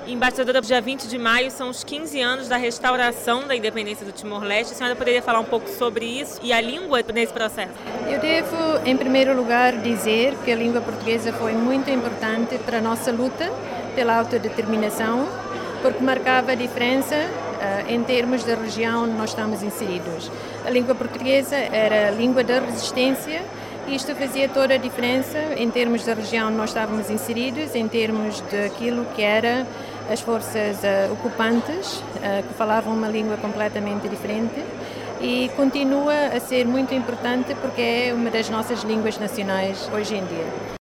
Embaixadora, dia 20 de maio são os 15 anos da restauração da independência do Timor-Leste. A senhora poderia falar um pouco sobre isso e a língua nesse processo? Eu devo, em primeiro lugar, dizer que a língua portuguesa foi muito importante para a nossa luta pela autodeterminação, porque marcava a diferença em termos da região onde nós estamos inseridos. A língua portuguesa era a língua da resistência. Isto fazia toda a diferença em termos da região onde nós estávamos inseridos, em termos daquilo que era as forças ocupantes, que falavam uma língua completamente diferente, e continua a ser muito importante porque é uma das nossas línguas nacionais hoje em dia.